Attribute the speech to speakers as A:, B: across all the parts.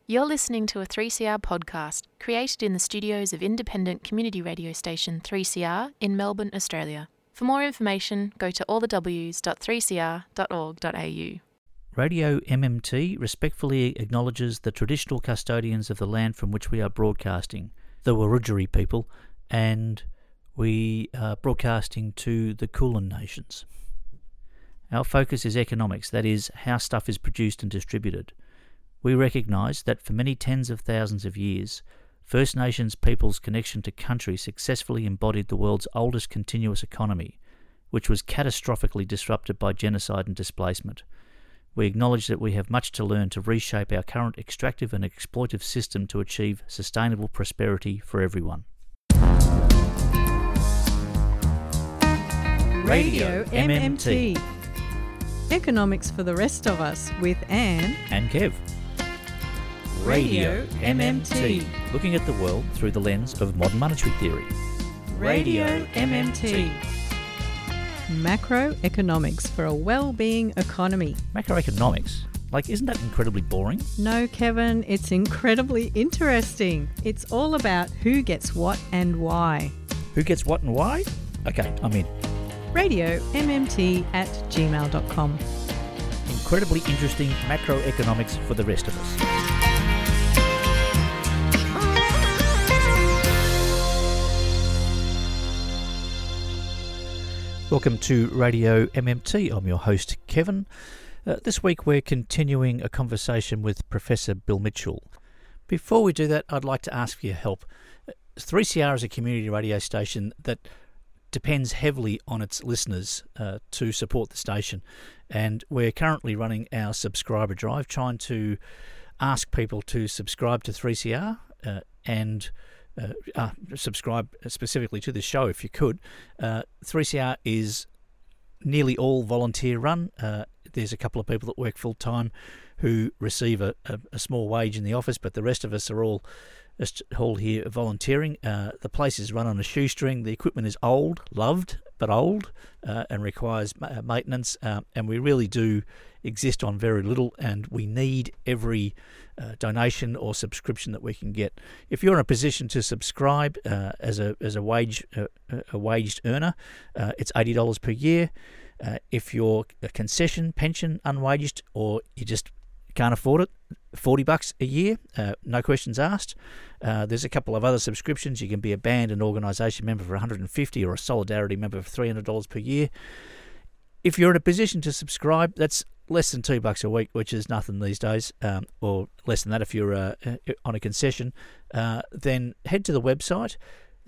A: You're listening to a 3CR podcast created in the studios of independent community radio station 3CR in Melbourne, Australia. For more information, go to allthews.3cr.org.au.
B: Radio MMT respectfully acknowledges the traditional custodians of the land from which we are broadcasting, the Wurundjeri people, and we are broadcasting to the Kulin Nations. Our focus is economics, that is, how stuff is produced and distributed. We recognise that for many tens of thousands of years, First Nations people's connection to country successfully embodied the world's oldest continuous economy, which was catastrophically disrupted by genocide and displacement. We acknowledge that we have much to learn to reshape our current extractive and exploitive system to achieve sustainable prosperity for everyone.
C: Radio MMT. Economics for the rest of us with Anne
B: and Kev. Radio MMT. Looking at the world through the lens of modern monetary theory.
C: Radio MMT. Macroeconomics for a well-being economy.
B: Macroeconomics? Isn't that incredibly boring?
C: No, Kevin, it's incredibly interesting. It's all about who gets what and why.
B: Who gets what and why? Okay, I'm in.
C: RadioMMT@gmail.com.
B: Incredibly interesting macroeconomics for the rest of us. Welcome to Radio MMT. I'm your host, Kevin. This week we're continuing a conversation with Professor Bill Mitchell. Before we do that, I'd like to ask for your help. 3CR is a community radio station that depends heavily on its listeners to support the station, and we're currently running our subscriber drive, trying to ask people to subscribe to 3CR and subscribe specifically to the show if you could. 3CR is nearly all volunteer run. There's a couple of people that work full time who receive a small wage in the office, but the rest of us are all here volunteering. The place is run on a shoestring. The equipment is old, loved, but old, and requires maintenance. And we really do exist on very little, and we need every donation or subscription that we can get. If you're in a position to subscribe as a waged earner, it's $80 per year. If you're a concession, pension, unwaged, or you just can't afford it, $40 a year, no questions asked. There's a couple of other subscriptions. You can be a band and organisation member for $150 or a solidarity member for $300 per year. If you're in a position to subscribe, that's less than $2 a week, which is nothing these days, or less than that if you're on a concession. Then head to the website,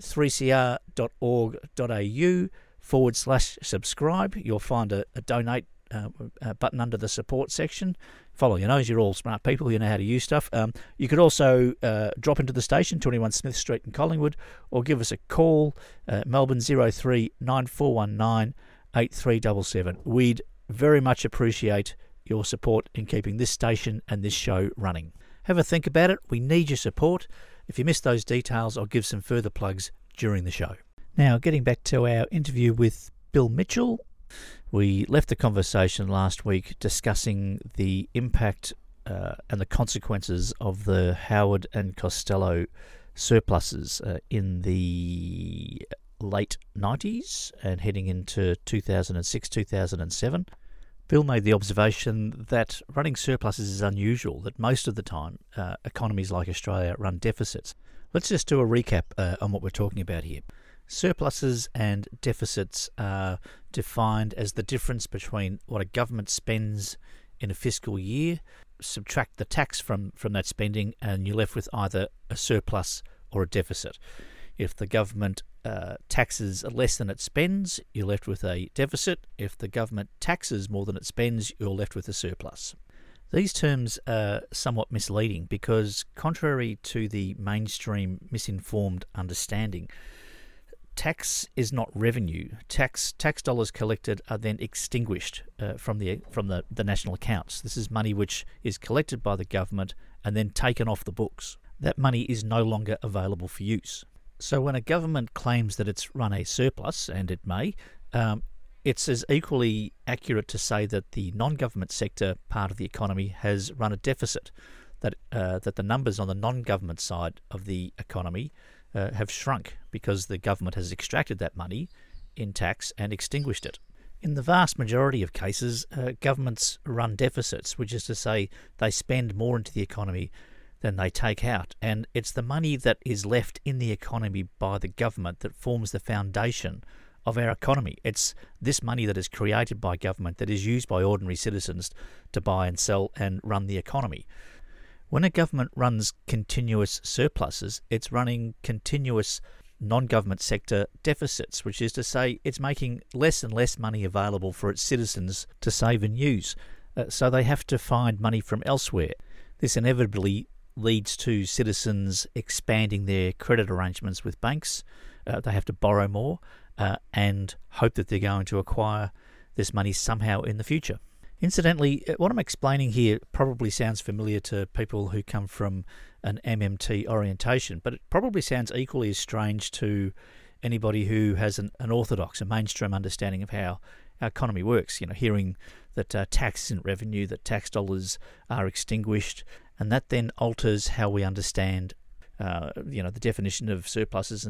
B: 3cr.org.au/subscribe. You'll find a donate button under the support section. Follow your nose, you're all smart people, you know how to use stuff. You could also drop into the station, 21 Smith Street in Collingwood, or give us a call, Melbourne 03 9419 8377. We'd very much appreciate your support in keeping this station and this show running. Have a think about it. We need your support. If you missed those details, I'll give some further plugs during the show. Now, getting back to our interview with Bill Mitchell. We left the conversation last week discussing the impact and the consequences of the Howard and Costello surpluses in the late 90s and heading into 2006-2007. Bill made the observation that running surpluses is unusual, that most of the time economies like Australia run deficits. Let's just do a recap on what we're talking about here. Surpluses and deficits are defined as the difference between what a government spends in a fiscal year, subtract the tax from that spending, and you're left with either a surplus or a deficit. If the government taxes less than it spends, you're left with a deficit. If the government taxes more than it spends, you're left with a surplus. These terms are somewhat misleading because, contrary to the mainstream misinformed understanding, tax is not revenue. Tax dollars collected are then extinguished from the national accounts. This is money which is collected by the government and then taken off the books. That money is no longer available for use. So when a government claims that it's run a surplus, and it may, it's as equally accurate to say that the non-government sector part of the economy has run a deficit. that the numbers on the non-government side of the economy have shrunk because the government has extracted that money in tax and extinguished it. In the vast majority of cases, governments run deficits, which is to say they spend more into the economy than they take out. And it's the money that is left in the economy by the government that forms the foundation of our economy. It's this money that is created by government that is used by ordinary citizens to buy and sell and run the economy. When a government runs continuous surpluses, it's running continuous non-government sector deficits, which is to say it's making less and less money available for its citizens to save and use. So they have to find money from elsewhere. This inevitably leads to citizens expanding their credit arrangements with banks. They have to borrow more and hope that they're going to acquire this money somehow in the future. Incidentally, what I'm explaining here probably sounds familiar to people who come from an MMT orientation, but it probably sounds equally as strange to anybody who has an orthodox, a mainstream understanding of how our economy works. Hearing that tax isn't revenue, that tax dollars are extinguished, and that then alters how we understand, the definition of surpluses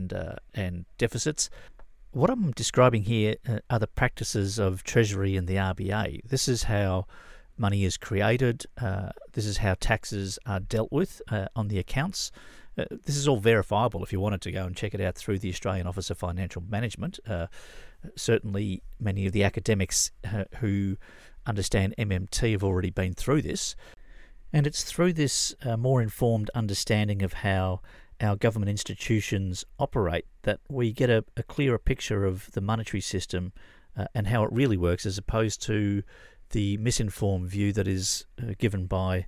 B: and deficits. What I'm describing here are the practices of Treasury and the RBA. This is how money is created. This is how taxes are dealt with on the accounts. This is all verifiable if you wanted to go and check it out through the Australian Office of Financial Management. Certainly many of the academics who understand MMT have already been through this. And it's through this more informed understanding of how our government institutions operate that we get a clearer picture of the monetary system and how it really works, as opposed to the misinformed view that is given by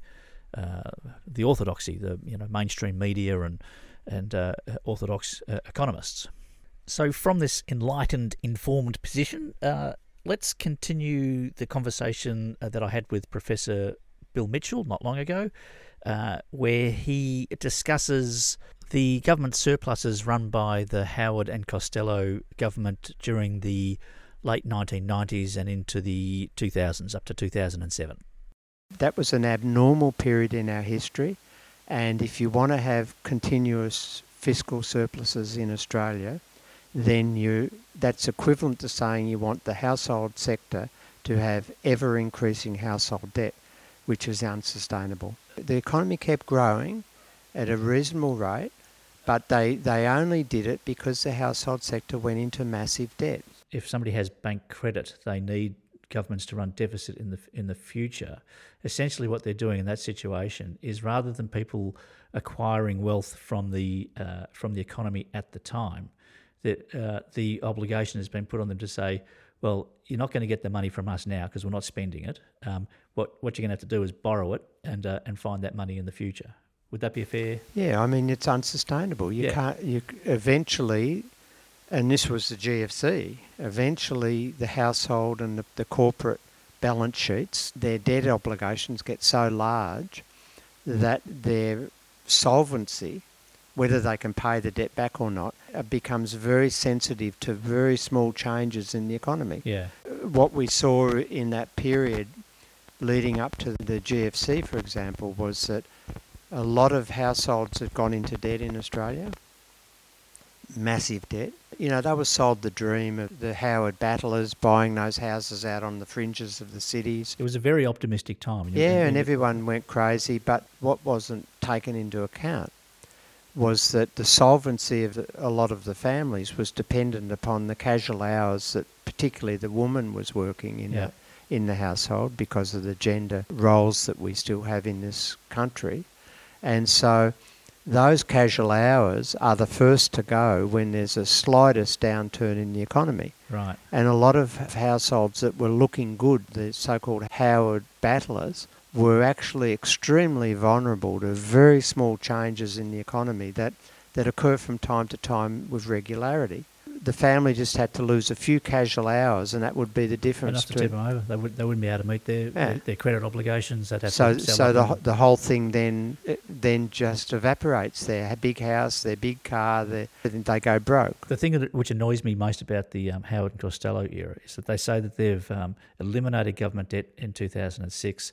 B: the orthodoxy, the mainstream media and orthodox economists. So from this enlightened, informed position, let's continue the conversation that I had with Professor Bill Mitchell not long ago, where he discusses the government surpluses run by the Howard and Costello government during the late 1990s and into the 2000s, up to 2007.
D: That was an abnormal period in our history, and if you want to have continuous fiscal surpluses in Australia, then that's equivalent to saying you want the household sector to have ever-increasing household debt, which is unsustainable. The economy kept growing at a reasonable rate, but they only did it because the household sector went into massive debt.
B: If somebody has bank credit, they need governments to run deficit in the future. Essentially what they're doing in that situation is, rather than people acquiring wealth from the economy at the time, the obligation has been put on them to say, well, you're not going to get the money from us now because we're not spending it. What you're going to have to do is borrow it and find that money in the future. Would that be a fair?
D: Yeah, I mean, it's unsustainable. You eventually, and this was the GFC, eventually the household and the corporate balance sheets, their debt obligations get so large that their solvency, whether they can pay the debt back or not, becomes very sensitive to very small changes in the economy.
B: Yeah.
D: What we saw in that period leading up to the GFC, for example, was that a lot of households had gone into debt in Australia, massive debt. They were sold the dream of the Howard battlers buying those houses out on the fringes of the cities.
B: It was a very optimistic time.
D: And everyone went crazy, but what wasn't taken into account was that the solvency of a lot of the families was dependent upon the casual hours that particularly the woman was working in the household because of the gender roles that we still have in this country. And so those casual hours are the first to go when there's a slightest downturn in the economy.
B: Right.
D: And a lot of households that were looking good, the so-called Howard battlers, were actually extremely vulnerable to very small changes in the economy that occur from time to time with regularity. The family just had to lose a few casual hours, and that would be the difference.
B: Enough to tip them over. They wouldn't be able to meet their credit obligations. They'd have
D: so the whole thing then just evaporates. Their big house, their big car, they go broke.
B: The thing which annoys me most about the Howard and Costello era is that they say that they've eliminated government debt in 2006.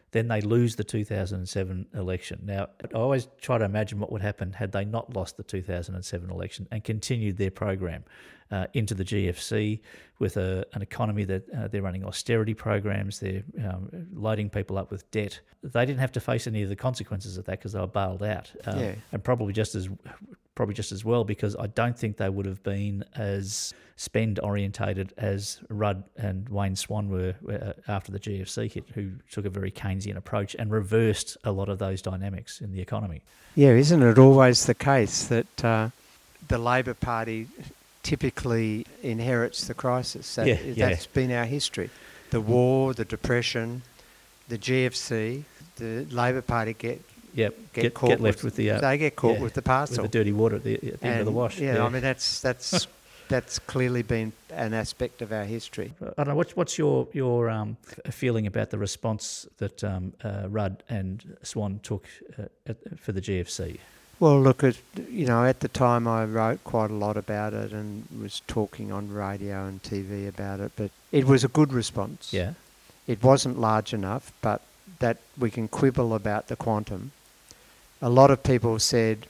B: then they lose the 2007 election. Now, I always try to imagine what would happen had they not lost the 2007 election and continued their program into the GFC with an economy that they're running austerity programs, they're loading people up with debt. They didn't have to face any of the consequences of that because they were bailed out, and probably just as well, because I don't think they would have been as spend orientated as Rudd and Wayne Swan were after the GFC hit, who took a very Keynesian approach and reversed a lot of those dynamics in the economy.
D: Yeah, isn't it always the case that the Labor Party typically inherits the crisis? That's been our history. The war, the depression, the GFC, the Labor Party get left with the they get caught with the parcel,
B: with the dirty water at the end of the wash.
D: Yeah, I mean that's clearly been an aspect of our history.
B: I don't know. What's your feeling about the response that Rudd and Swan took for the GFC?
D: Well, look, at the time I wrote quite a lot about it and was talking on radio and TV about it, but it was a good response.
B: Yeah.
D: It wasn't large enough, but that we can quibble about the quantum. A lot of people said,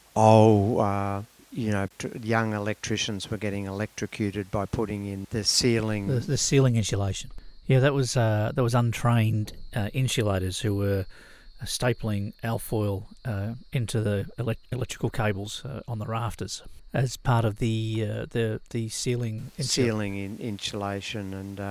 D: young electricians were getting electrocuted by putting in the ceiling.
B: The ceiling insulation. Yeah, that was untrained insulators who were stapling alfoil into the electrical cables on the rafters as part of the ceiling insulation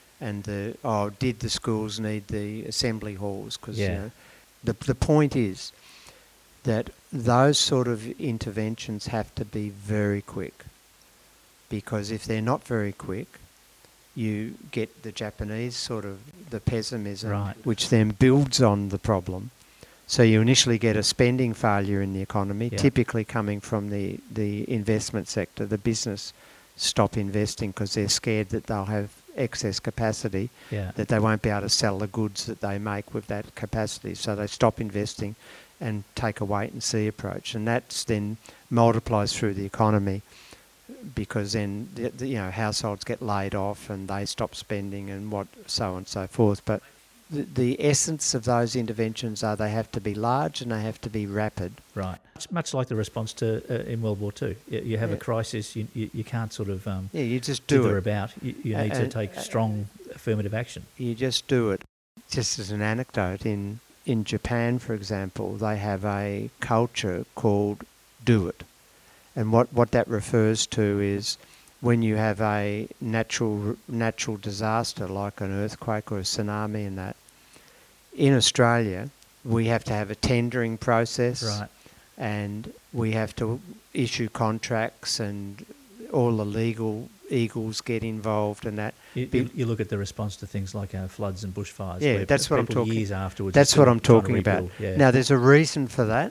B: did the schools need the assembly halls? Because the point is that those sort of interventions have to be very quick, because if they're not very quick, you get the Japanese sort of the pessimism, right,
D: which then builds on the problem. So you initially get a spending failure in the economy, typically coming from the investment sector. The business stop investing because they're scared that they'll have excess capacity, that they won't be able to sell the goods that they make with that capacity. So they stop investing and take a wait-and-see approach. And that's then multiplies through the economy, because then households get laid off and they stop spending and so on and so forth. But the essence of those interventions are they have to be large and they have to be rapid.
B: Right. It's much like the response to in World War II. You have a crisis, you can't sort of
D: you just do it
B: about. You need to take strong affirmative action.
D: You just do it. Just as an anecdote, in Japan, for example, they have a culture called do it. And what that refers to is when you have a natural disaster like an earthquake or a tsunami and that, in Australia, we have to have a tendering process.
B: Right.
D: And we have to issue contracts and all the legal eagles get involved and that.
B: You look at the response to things like floods and bushfires.
D: Yeah, that's what I'm talking.
B: Years afterwards.
D: That's what I'm talking about.
B: Yeah.
D: Now, there's a reason for that.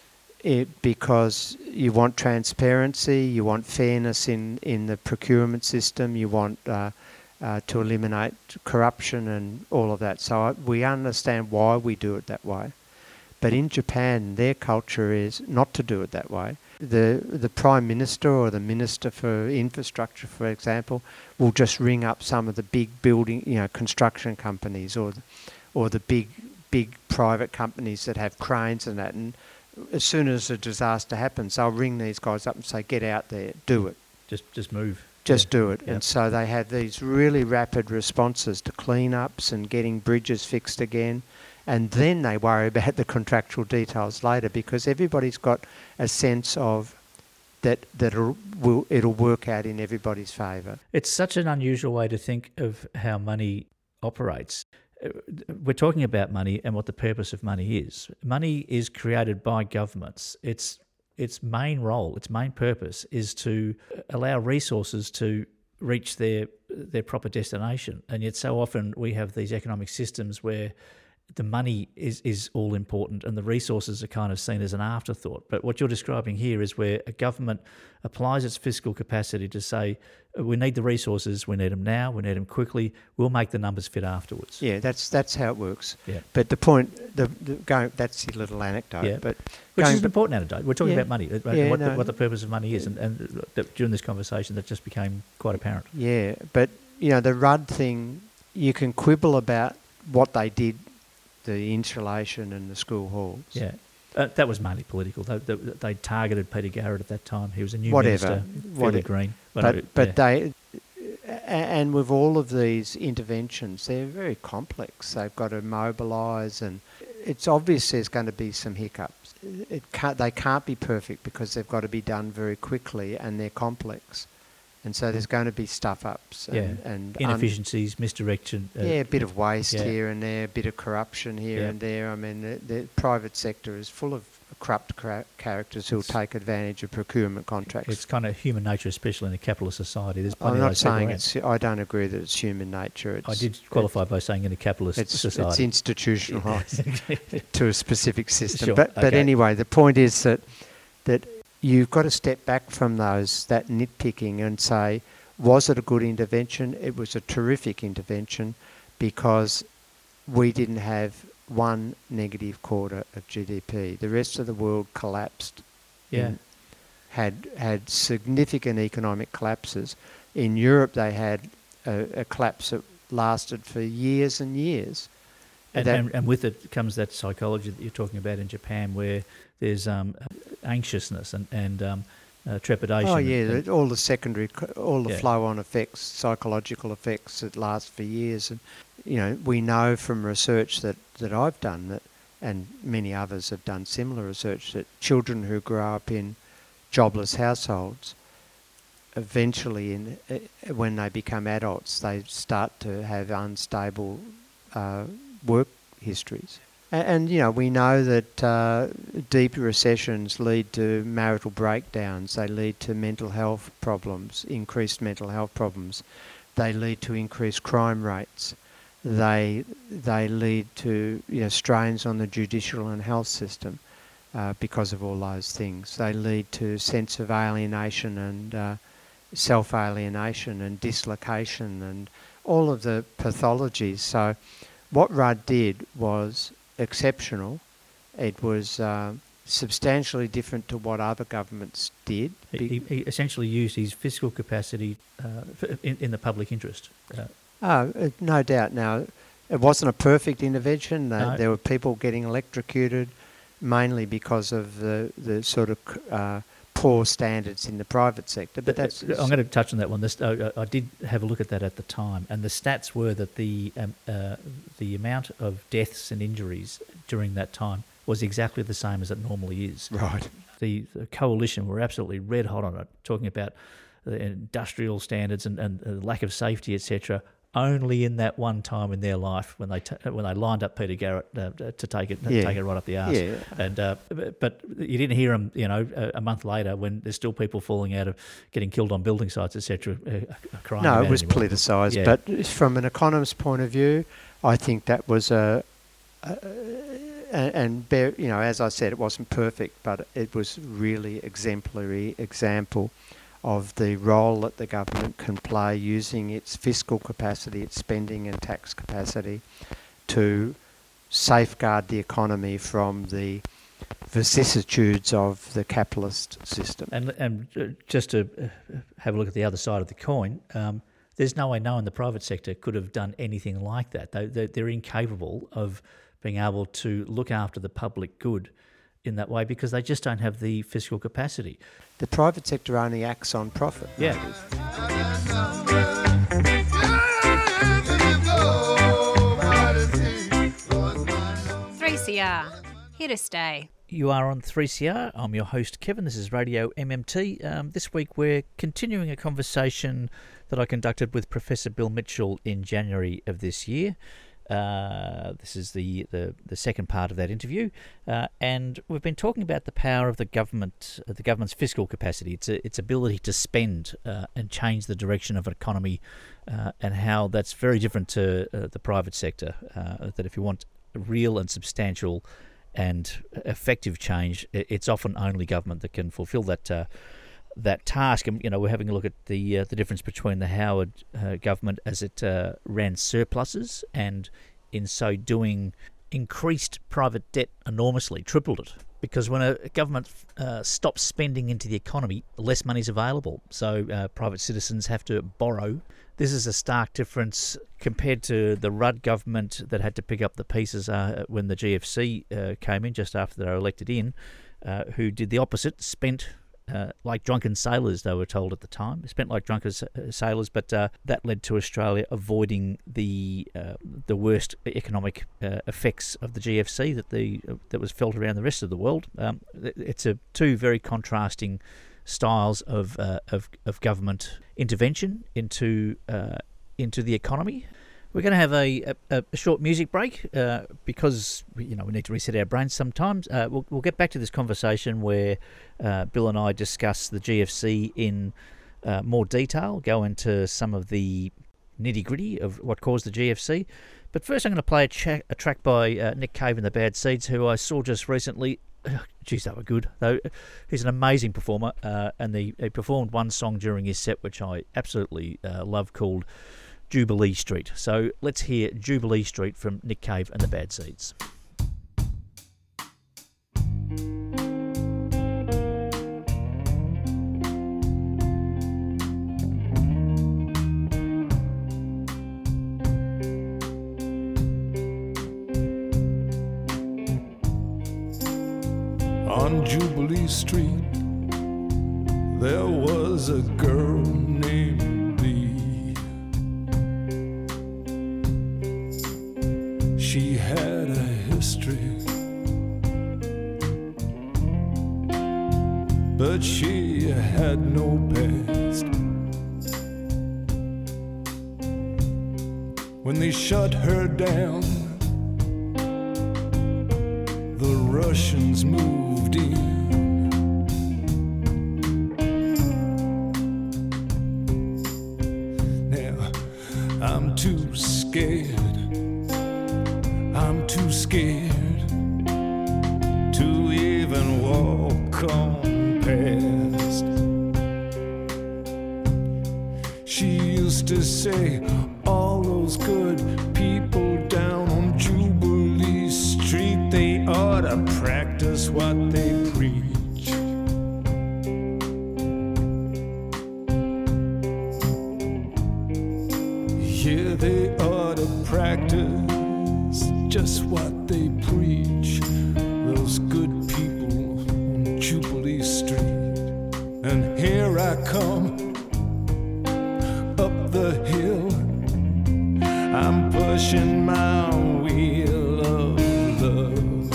D: Because you want transparency, you want fairness in the procurement system, you want to eliminate corruption and all of that. So we understand why we do it that way. But in Japan, their culture is not to do it that way. The Prime Minister or the Minister for Infrastructure, for example, will just ring up some of the big building, construction companies or the big private companies that have cranes and that, and as soon as a disaster happens, they'll ring these guys up and say, get out there, do it.
B: Just move.
D: Just do it. Yep. And so they have these really rapid responses to clean-ups and getting bridges fixed again. And then they worry about the contractual details later, because everybody's got a sense of that it'll work out in everybody's favour.
B: It's such an unusual way to think of how money operates. We're talking about money and what the purpose of money is. Money is created by governments. Its main role, its main purpose is to allow resources to reach their proper destination. And yet so often we have these economic systems where the money is all important and the resources are kind of seen as an afterthought. But what you're describing here is where a government applies its fiscal capacity to say, we need the resources, we need them now, we need them quickly, we'll make the numbers fit afterwards.
D: Yeah, that's how it works.
B: Yeah.
D: But the point, that's your little anecdote.
B: Yeah.
D: But
B: which is an important anecdote. We're talking about money, what the purpose of money is. And during this conversation, that just became quite apparent.
D: Yeah, but, the Rudd thing, you can quibble about what they did, the insulation and the school halls.
B: Yeah. That was mainly political. They targeted Peter Garrett at that time. He was a new
D: Whatever.
B: minister, fairly green.
D: But they, and with all of these interventions, they're very complex. They've got to mobilise, and it's obvious there's going to be some hiccups. They can't be perfect because they've got to be done very quickly, and they're complex. And so there's going to be stuff-ups and
B: inefficiencies, misdirection.
D: A bit of waste
B: here
D: and there, a bit of corruption here and there. I mean, the private sector is full of corrupt characters who'll take advantage of procurement contracts.
B: It's kind of human nature, especially in a capitalist society. There's plenty
D: I'm
B: of
D: not
B: those
D: saying
B: people
D: I don't agree that it's human nature.
B: I did qualify by saying in a capitalist society.
D: It's institutionalised to a specific system.
B: Sure,
D: But anyway, the point is that you've got to step back from that nitpicking and say, was it a good intervention? It was a terrific intervention because we didn't have one negative quarter of GDP. The rest of the world collapsed.
B: Yeah.
D: Had significant economic collapses. In Europe, they had a collapse that lasted for years and years.
B: And with it comes that psychology that you're talking about in Japan, where there's anxiousness and trepidation.
D: Oh yeah, all the secondary, flow-on effects, psychological effects that last for years. And we know from research that I've done that, and many others have done similar research, that children who grow up in jobless households, eventually, when they become adults, they start to have unstable work histories. And we know that deep recessions lead to marital breakdowns. They lead to mental health problems, increased mental health problems. They lead to increased crime rates. They lead to strains on the judicial and health system because of all those things. They lead to sense of alienation and self-alienation and dislocation and all of the pathologies. So what Rudd did was exceptional. It was substantially different to what other governments did.
B: He essentially used his fiscal capacity in the public interest.
D: No doubt. Now, it wasn't a perfect intervention.
B: No.
D: There were people getting electrocuted, mainly because of the sort of poor standards in the private sector. But that's.
B: I'm going to touch on that one. I did have a look at that at the time, and the stats were that the amount of deaths and injuries during that time was exactly the same as it normally is.
D: Right.
B: The coalition were absolutely red hot on it, talking about the industrial standards and lack of safety, etc. Only in that one time in their life when they lined up Peter Garrett to take it right up the arse.
D: Yeah.
B: And but you didn't hear them, a month later when there's still people falling out of getting killed on building sites, etc. Crying.
D: No, it was politicised.
B: Yeah.
D: But from an economist's point of view, I think that was as I said, it wasn't perfect, but it was really exemplary example of the role that the government can play using its fiscal capacity, its spending and tax capacity to safeguard the economy from the vicissitudes of the capitalist system.
B: And just to have a look at the other side of the coin, there's no way no one in the private sector could have done anything like that. They're incapable of being able to look after the public good in that way because they just don't have the fiscal capacity.
D: The private sector only acts on profit.
B: Yeah.
E: 3CR, here to stay.
B: You are on 3CR. I'm your host, Kevin. This is Radio MMT. This week we're continuing a conversation that I conducted with Professor Bill Mitchell in January of this year. This is the second part of that interview, and we've been talking about the power of the government's fiscal capacity, its ability to spend and change the direction of an economy, and how that's very different to the private sector. That if you want real and substantial and effective change, it's often only government that can fulfil that task. And we're having a look at the difference between the Howard government as it ran surpluses and in so doing increased private debt enormously, tripled it because when a government stops spending into the economy, less money is available. So private citizens have to borrow. This is a stark difference compared to the Rudd government that had to pick up the pieces when the GFC came in, just after they were elected in, who did the opposite, spent like drunken sailors, they were told at the time. Spent like drunken sailors, but that led to Australia avoiding the worst economic effects of the GFC that was felt around the rest of the world. It's two very contrasting styles of government intervention into the economy. We're going to have a short music break because we need to reset our brains sometimes. We'll get back to this conversation where Bill and I discuss the GFC in more detail, go into some of the nitty-gritty of what caused the GFC. But first I'm going to play a track by Nick Cave and the Bad Seeds, who I saw just recently. Geez, they were good. He's an amazing performer, and he performed one song during his set which I absolutely love, called Jubilee Street. So let's hear Jubilee Street from Nick Cave and the Bad Seeds.
F: On Jubilee Street, there was a girl named Lee. She had a history, but she had no past. When they shut her down, the Russians moved in. Now I'm too scared to even walk on past. She used to say, all those good people down on Jubilee Street, they ought to practice what they preach. Yeah, they ought to practice just what they preach, those good people on Jubilee Street. And here I come up the hill, I'm pushing my wheel of love.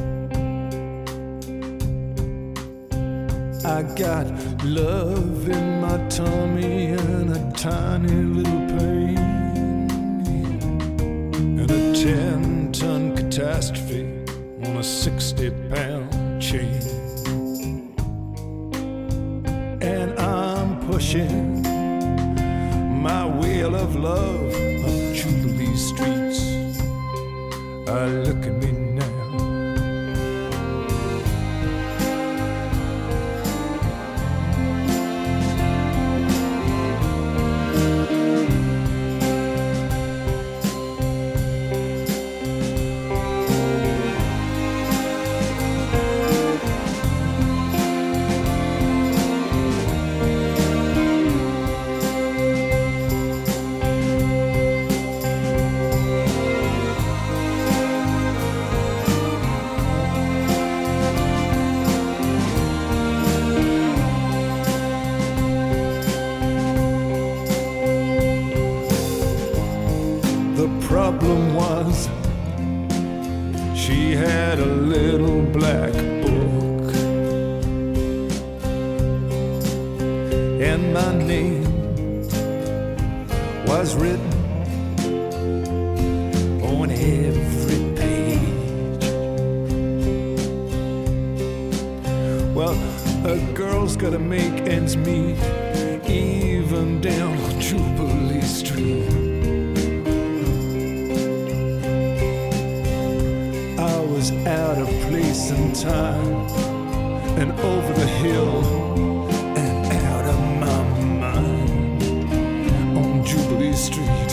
F: I got love in my tummy and a tiny little pain, and a 10-ton catastrophe on a 60-pound chain. And I'm pushing my wheel of love up Jubilee Streets. Look at me now. Problem was, she had a little black book, and my name was written on every page. Well, a girl's gotta make ends meet, even down on Jubilee Street. Out of place and time, and over the hill and out of my mind on Jubilee Street.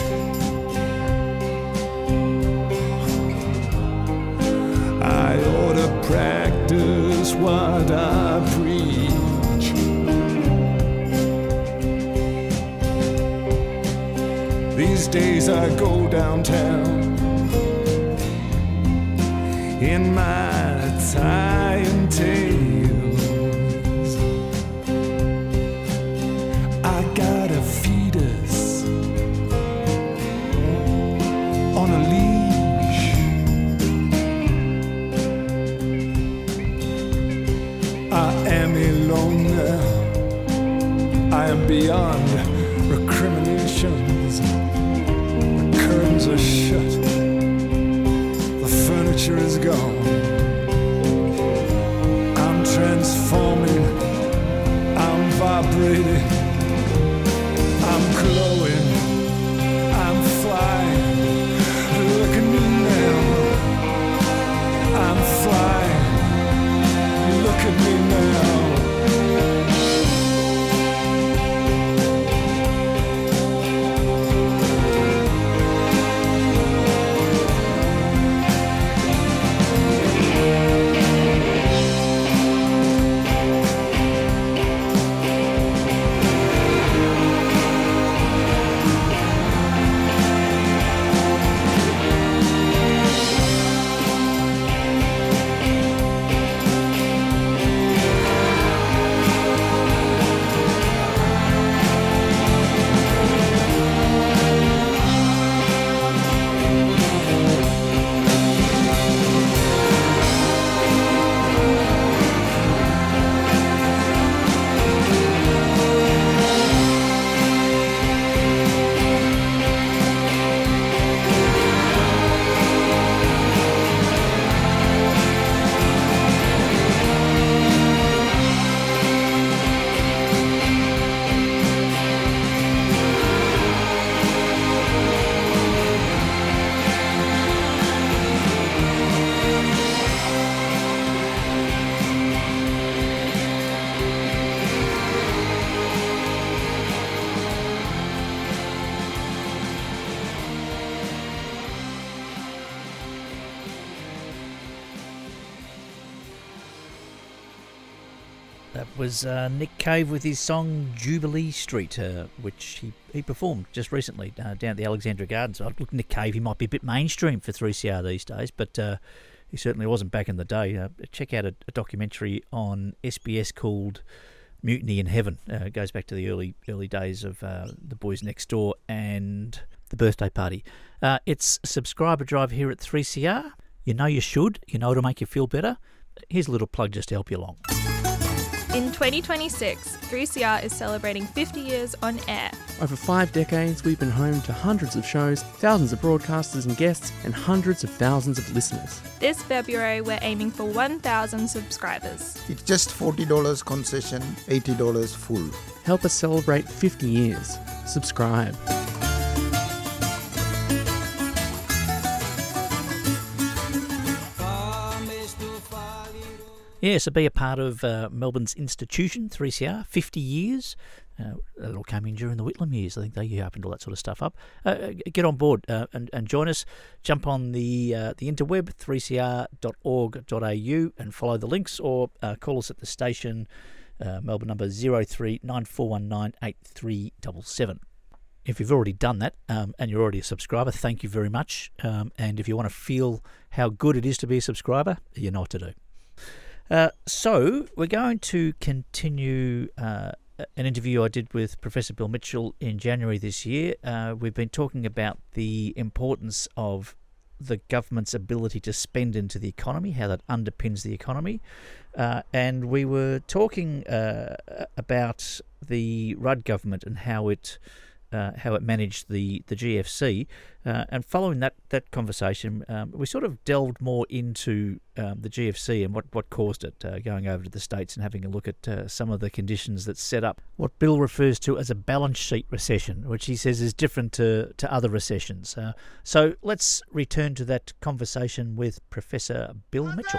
F: I ought to practice what I preach. These days I go downtown in my tie and tails. I got a fetus on a leash. I am alone now. I am beyond recriminations. The curtains are shut. The furniture is gone. I'm transforming. I'm vibrating. I'm glowing. I'm flying. Look at me now. I'm flying. Look at me now.
B: That was Nick Cave with his song Jubilee Street, which he performed just recently down at the Alexandra Gardens. Look, Nick Cave, he might be a bit mainstream for 3CR these days, but he certainly wasn't back in the day. Check out a documentary on SBS called Mutiny in Heaven. It goes back to the early days of the Boys Next Door and the birthday party. It's a subscriber drive here at 3CR. You know you should. You know it'll make you feel better. Here's a little plug just to help you along.
G: In 2026, 3CR is celebrating 50 years on air.
H: Over 5 decades, we've been home to hundreds of shows, thousands of broadcasters and guests, and hundreds of thousands of listeners.
G: This February, we're aiming for 1,000 subscribers.
I: It's just $40 concession, $80 full.
H: Help us celebrate 50 years. Subscribe.
B: Yeah, so be a part of Melbourne's institution, 3CR, 50 years. It all came in during the Whitlam years. I think they opened all that sort of stuff up. Get on board and join us. Jump on the interweb, 3cr.org.au, and follow the links, or call us at the station, Melbourne number 0394198377. If you've already done that and you're already a subscriber, thank you very much. And if you want to feel how good it is to be a subscriber, you know what to do. So we're going to continue an interview I did with Professor Bill Mitchell in January this year. We've been talking about the importance of the government's ability to spend into the economy, how that underpins the economy. And we were talking about the Rudd government and how it managed the GFC. And following that conversation, we sort of delved more into the GFC and what caused it, going over to the States and having a look at some of the conditions that set up what Bill refers to as a balance sheet recession, which he says is different to other recessions. So let's return to that conversation with Professor Bill Mitchell.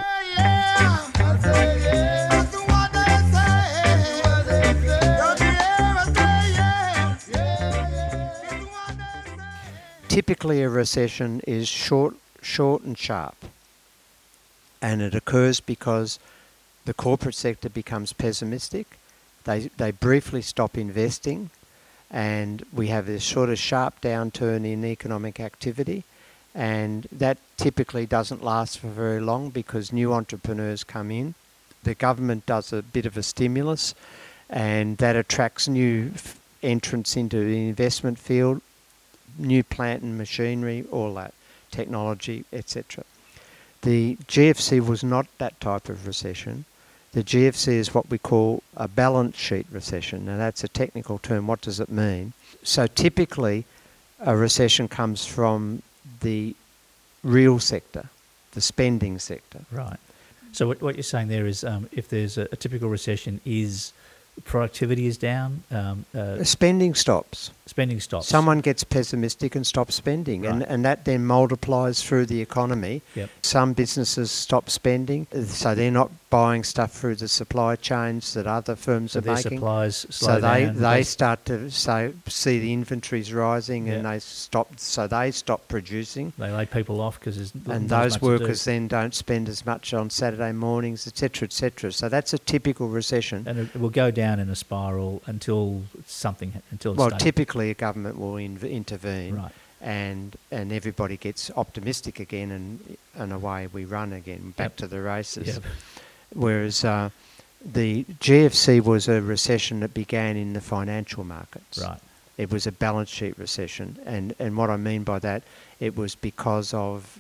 D: Typically a recession is short and sharp, and it occurs because the corporate sector becomes pessimistic. They briefly stop investing, and we have this sort of sharp downturn in economic activity, and that typically doesn't last for very long because new entrepreneurs come in. The government does a bit of a stimulus, and that attracts new entrants into the investment field, new plant and machinery, all that, technology, etc. The GFC was not that type of recession. The GFC is what we call a balance sheet recession. Now that's a technical term. What does it mean? So typically a recession comes from the real sector, the spending sector.
B: Right. So what you're saying there is if there's a typical recession is productivity is down.
D: Spending stops.
B: Spending stops.
D: Someone gets pessimistic and stops spending,
B: Right.
D: and that then multiplies through the economy.
B: Yep.
D: Some businesses stop spending, so they're not buying stuff through the supply chains that other firms
B: So
D: are
B: their
D: making.
B: supplies slow
D: So
B: down.
D: they start to see the inventories rising, and
B: Yeah.
D: they stop producing.
B: They lay people off because there's
D: And
B: not
D: those
B: as much to do.
D: workers then don't spend as much on Saturday mornings, etc., etc. So that's a typical recession.
B: And it will go down in a spiral until it's
D: Well,
B: stable.
D: typically a government will intervene,
B: Right.
D: and everybody gets optimistic again, and away we run again, back
B: Yep.
D: to the races.
B: Yep.
D: Whereas the GFC was a recession that began in the financial markets.
B: Right.
D: It was a balance sheet recession, and what I mean by that, it was because of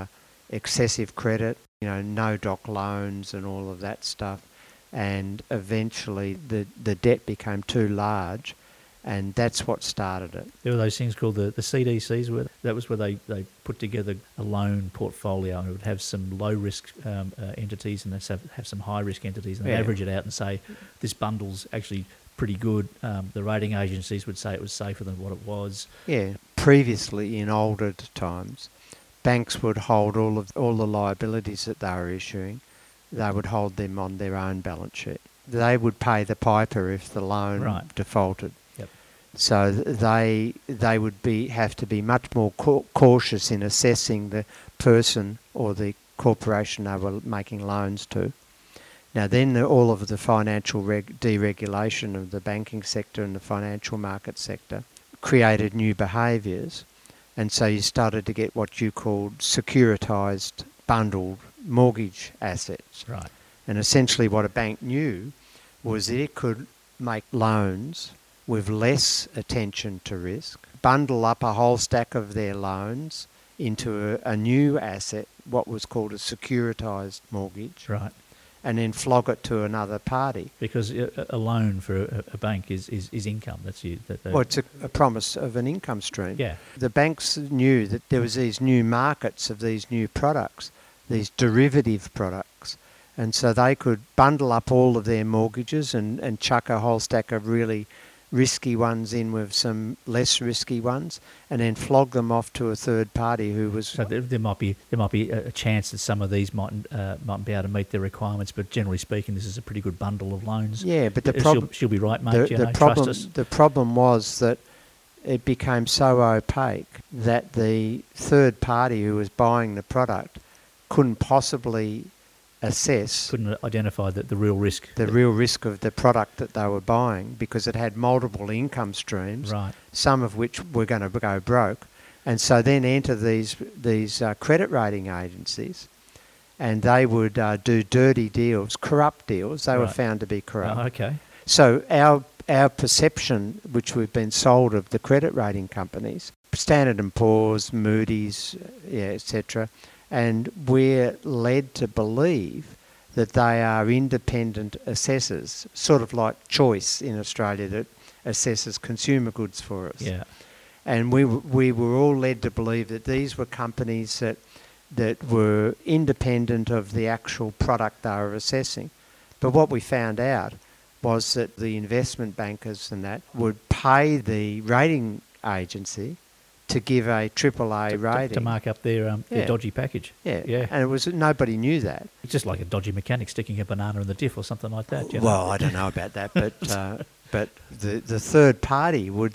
D: excessive credit, no-doc loans and all of that stuff, and eventually the debt became too large, and that's what started it.
B: There were those things called the CDCs, that was where they put together a loan portfolio, and it would have some low-risk entities and have some high-risk entities, and they
D: Yeah.
B: average it out and say, this bundle's actually pretty good. The rating agencies would say it was safer than what it was.
D: Yeah. Previously, in older times, banks would hold all the liabilities that they were issuing. They would hold them on their own balance sheet. They would pay the piper if the loan
B: Right.
D: defaulted.
B: Yep.
D: So they would have to be much more cautious in assessing the person or the corporation they were making loans to. Now then, all of the financial deregulation of the banking sector and the financial market sector created new behaviours, and so you started to get what you called securitised bundled mortgage assets.
B: Right.
D: And essentially what a bank knew was that it could make loans with less attention to risk, bundle up a whole stack of their loans into a new asset, what was called a securitised mortgage,
B: Right.
D: and then flog it to another party.
B: Because a loan for a bank is income.
D: Well, it's a promise of an income stream.
B: Yeah.
D: The banks knew that there was these new markets of these new products, these derivative products, and so they could bundle up all of their mortgages and chuck a whole stack of really risky ones in with some less risky ones, and then flog them off to a third party who was...
B: So there might be a chance that some of these mightn't be able to meet their requirements, but generally speaking, this is a pretty good bundle of loans.
D: Yeah, but the problem...
B: She'll be right, mate.
D: problem,
B: trust us.
D: the problem was that it became so opaque that the third party who was buying the product couldn't possibly assess...
B: Couldn't identify the real risk.
D: The real risk of the product that they were buying, because it had multiple income streams,
B: Right.
D: some of which were going to go broke. And so then enter these credit rating agencies, and they would do dirty deals, corrupt deals. They were
B: Right.
D: found to be corrupt.
B: Oh, okay.
D: So our perception, which we've been sold of the credit rating companies, Standard & Poor's, Moody's, etc., and we're led to believe that they are independent assessors, sort of like Choice in Australia that assesses consumer goods for us.
B: Yeah.
D: And we were all led to believe that these were companies that were independent of the actual product they were assessing. But what we found out was that the investment bankers and that would pay the rating agency to give a AAA rating.
B: To mark up their dodgy package.
D: Yeah.
B: Yeah.
D: And nobody knew that.
B: It's just like a dodgy mechanic sticking a banana in the diff or something like that. You know?
D: Well, I don't know about that, but but the third party would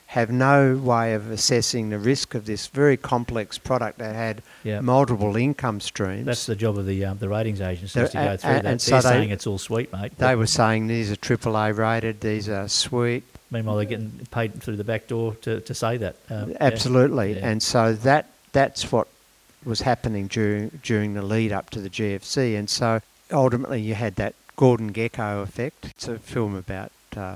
D: have no way of assessing the risk of this very complex product that had multiple income streams.
B: That's the job of the ratings agencies to go through that.
D: And
B: They're saying it's all sweet, mate.
D: They were saying these are AAA rated, these are sweet.
B: Meanwhile, they're getting paid through the back door to say that.
D: Absolutely.
B: Yeah.
D: And so that's what was happening during the lead up to the GFC. And so ultimately you had that Gordon Gekko effect. It's a film about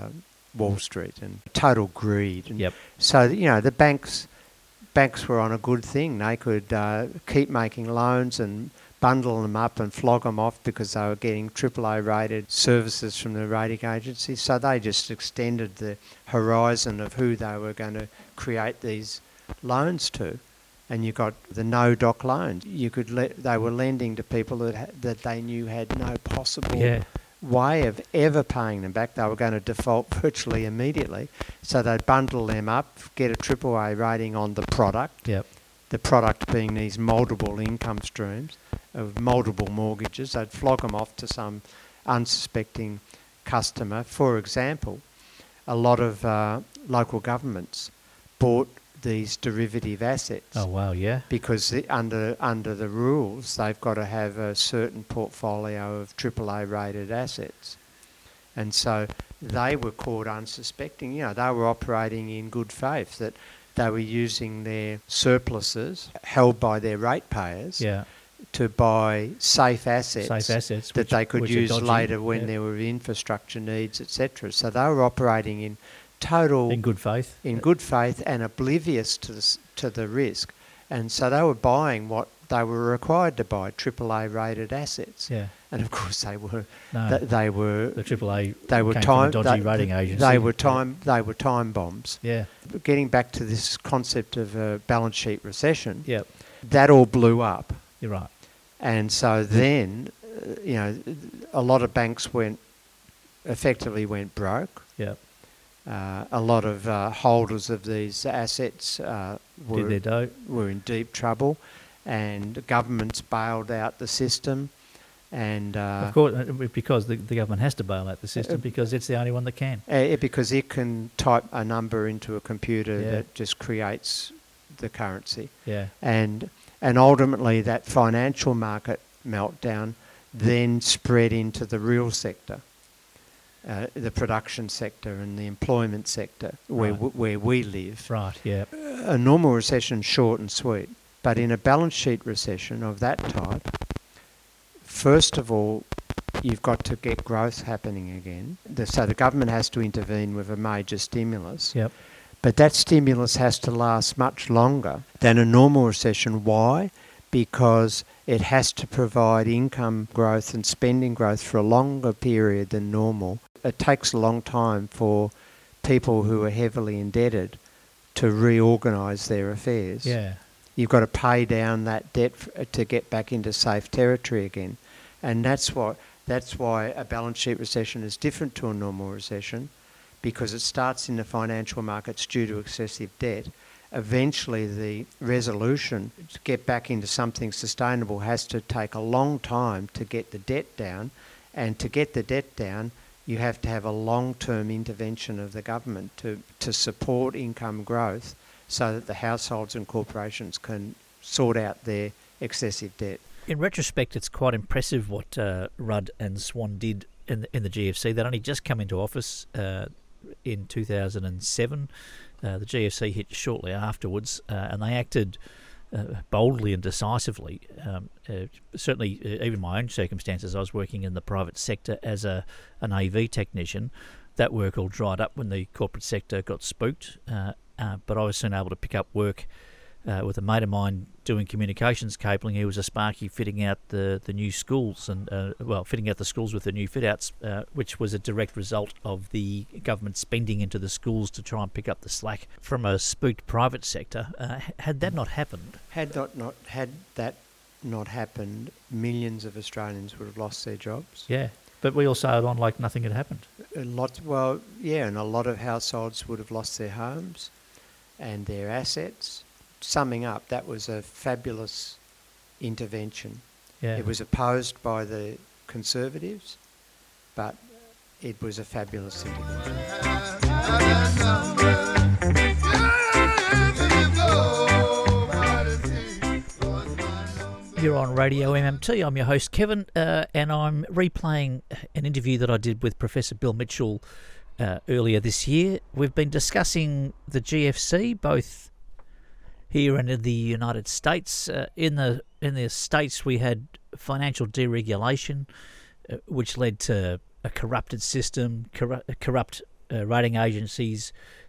D: Wall Street and total greed. And so, the banks were on a good thing. They could keep making loans and bundle them up and flog them off because they were getting AAA rated services from the rating agencies. So they just extended the horizon of who they were going to create these loans to. And you got the no-doc loans. They were lending to people that they knew had no possible way of ever paying them back. They were going to default virtually immediately. So they'd bundle them up, get a AAA rating on the product. The product being these multiple income streams of multiple mortgages. They'd flog them off to some unsuspecting customer. For example, a lot of local governments bought these derivative assets.
B: Oh wow, yeah.
D: Because under the rules, they've got to have a certain portfolio of AAA rated assets, and so they were caught unsuspecting. They were operating in good faith that they were using their surpluses held by their ratepayers to buy safe assets that they could use later when there were infrastructure needs, etc. So they were operating in good faith and oblivious to the risk, and so they were buying what they were required to buy, AAA rated assets. And of course they were the
B: AAA.
D: They were
B: dodgy rating agency.
D: They were time bombs. Getting back to this concept of a balance sheet recession. That all blew up.
B: You're right.
D: And so then, a lot of banks effectively went broke. A lot of holders of these assets were in deep trouble, and governments bailed out the system. And
B: of course, because the government has to bail out the system because it's the only one that can.
D: Because it can type a number into a computer that just creates the currency. And ultimately that financial market meltdown then spread into the real sector. The production sector and the employment sector where we live. A normal recession, short and sweet. But in a balance sheet recession of that type, first of all, you've got to get growth happening again. So the government has to intervene with a major stimulus. But that stimulus has to last much longer than a normal recession. Why? Because it has to provide income growth and spending growth for a longer period than normal. It takes a long time for people who are heavily indebted to reorganise their affairs. You've got to pay down that debt to get back into safe territory again. And that's why a balance sheet recession is different to a normal recession, because it starts in the financial markets due to excessive debt. Eventually the resolution to get back into something sustainable has to take a long time to get the debt down, and to get the debt down you have to have a long-term intervention of the government to support income growth so that the households and corporations can sort out their excessive debt.
B: In retrospect, it's quite impressive what Rudd and Swan did in the GFC. They'd only just come into office in 2007. The GFC hit shortly afterwards, and they acted boldly and decisively. Certainly, even my own circumstances, I was working in the private sector as an AV technician. That work all dried up when the corporate sector got spooked, but I was soon able to pick up work with a mate of mine doing communications cabling. He was a Sparky fitting out the new schools and fitting out the schools with the new fit outs, which was a direct result of the government spending into the schools to try and pick up the slack from a spooked private sector. Had that not happened,
D: had that not happened, millions of Australians would have lost their jobs.
B: Yeah, but we all sailed on like nothing had happened.
D: And a lot of households would have lost their homes and their assets. Summing up, that was a fabulous intervention.
B: Yeah.
D: It was opposed by the Conservatives, but it was a fabulous intervention.
B: You're on Radio MMT. I'm your host, Kevin, and I'm replaying an interview that I did with Professor Bill Mitchell earlier this year. We've been discussing the GFC, both here and in the United States. In the States, we had financial deregulation, which led to a corrupted system, corrupt rating agencies,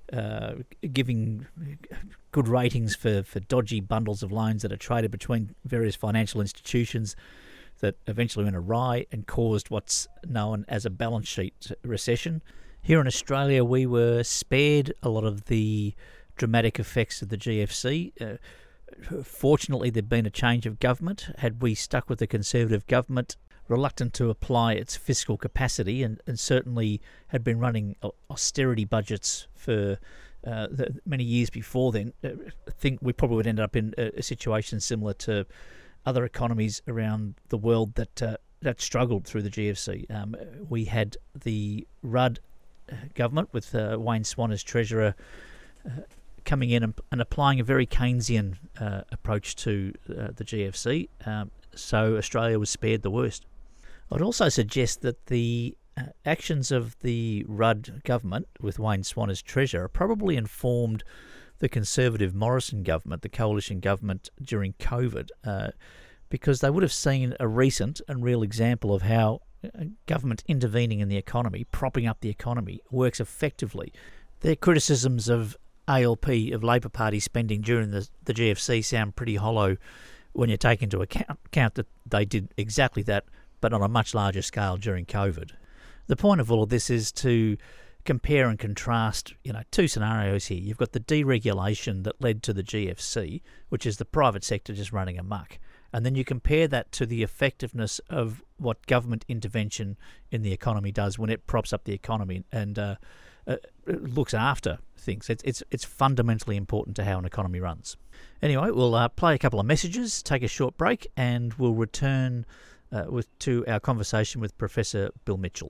B: giving good ratings for dodgy bundles of loans that are traded between various financial institutions that eventually went awry and caused what's known as a balance sheet recession. Here in Australia, we were spared a lot of the dramatic effects of the GFC. Fortunately, there'd been a change of government. Had we stuck with the Conservative government, reluctant to apply its fiscal capacity and certainly had been running austerity budgets for many years before then, I think we probably would end up in a situation similar to other economies around the world that struggled through the GFC. We had the Rudd government with Wayne Swan as Treasurer coming in and applying a very Keynesian approach to the GFC, so Australia was spared the worst. I'd also suggest that the actions of the Rudd government with Wayne Swan as Treasurer probably informed the Conservative Morrison government, the coalition government during COVID, because they would have seen a recent and real example of how government intervening in the economy, propping up the economy, works effectively. Their criticisms of ALP, of Labor Party spending during the GFC sound pretty hollow when you take into account that they did exactly that, but on a much larger scale during COVID. The point of all of this is to compare and contrast, two scenarios here. You've got the deregulation that led to the GFC, which is the private sector just running amok. And then you compare that to the effectiveness of what government intervention in the economy does when it props up the economy and looks after things. It's fundamentally important to how an economy runs. Anyway, we'll play a couple of messages, take a short break, and we'll return to our conversation with Professor Bill Mitchell.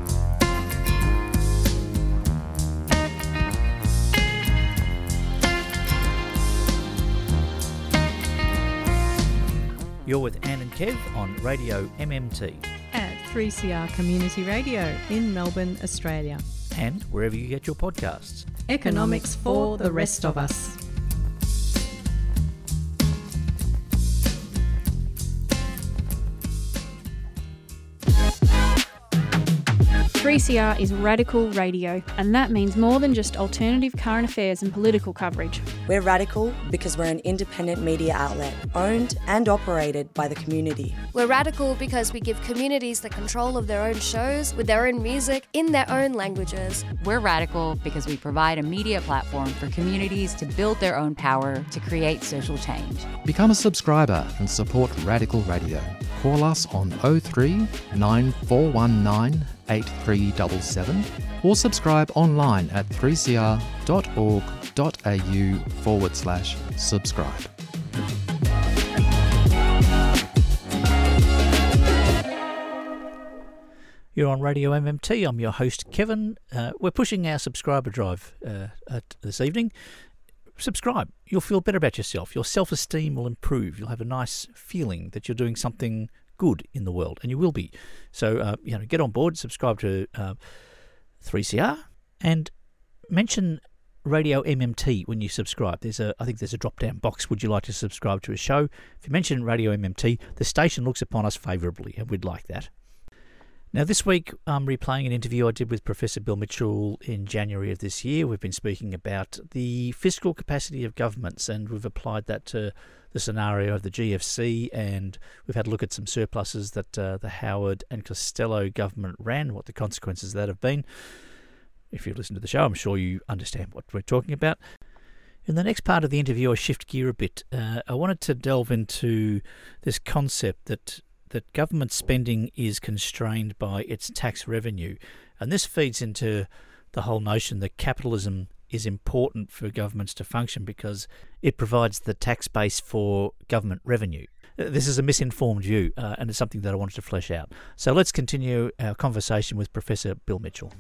B: You're with Anne and Kev on Radio MMT.
C: At 3CR Community Radio in Melbourne, Australia.
B: And wherever you get your podcasts.
C: Economics for the rest of us.
J: 3CR is radical radio, and that means more than just alternative current affairs and political coverage.
K: We're radical because we're an independent media outlet, owned and operated by the community.
L: We're radical because we give communities the control of their own shows, with their own music, in their own languages.
M: We're radical because we provide a media platform for communities to build their own power to create social change.
N: Become a subscriber and support Radical Radio. Call us on 03 9419 8377 or subscribe online at 3cr.org.au/subscribe.
B: You're on Radio MMT. I'm your host, Kevin. We're pushing our subscriber drive this evening. Subscribe. You'll feel better about yourself. Your self-esteem will improve. You'll have a nice feeling that you're doing something good in the world, and you will be. So, get on board, subscribe to 3CR, and mention Radio MMT when you subscribe. I think there's a drop-down box. Would you like to subscribe to a show? If you mention Radio MMT, the station looks upon us favourably, and we'd like that. Now, this week, I'm replaying an interview I did with Professor Bill Mitchell in January of this year. We've been speaking about the fiscal capacity of governments, and we've applied that to the scenario of the GFC, and we've had a look at some surpluses that the Howard and Costello government ran, what the consequences of that have been. If you listen to the show, I'm sure you understand what we're talking about. In the next part of the interview, I shift gear a bit. I wanted to delve into this concept that government spending is constrained by its tax revenue. And this feeds into the whole notion that capitalism is important for governments to function because it provides the tax base for government revenue. This is a misinformed view, and it's something that I wanted to flesh out. So let's continue our conversation with Professor Bill Mitchell.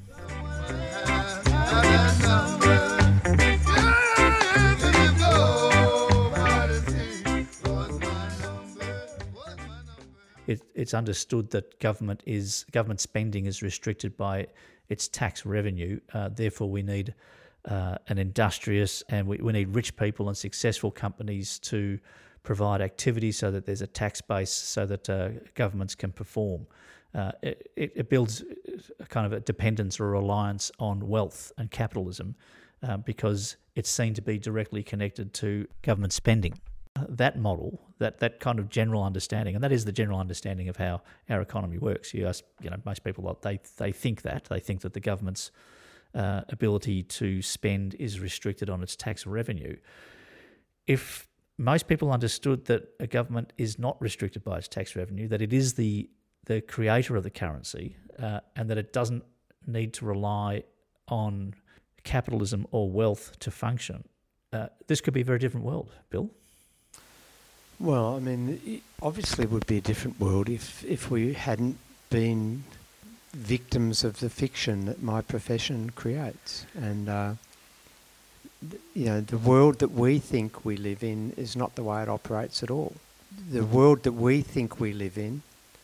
B: it's understood that government spending is restricted by its tax revenue. Therefore, we need an industrious, and we need rich people and successful companies to provide activity so that there's a tax base so that governments can perform. It builds a kind of a dependence or a reliance on wealth and capitalism because it's seen to be directly connected to government spending. That model, that kind of general understanding, and that is the general understanding of how our economy works. You ask, most people, they think that the government's ability to spend is restricted on its tax revenue. If most people understood that a government is not restricted by its tax revenue, that it is the creator of the currency, and that it doesn't need to rely on capitalism or wealth to function, this could be a very different world, Bill.
D: Well, I mean, obviously it would be a different world if we hadn't been victims of the fiction that my profession creates. And, the world that we think we live in is not the way it operates at all. The world that we think we live in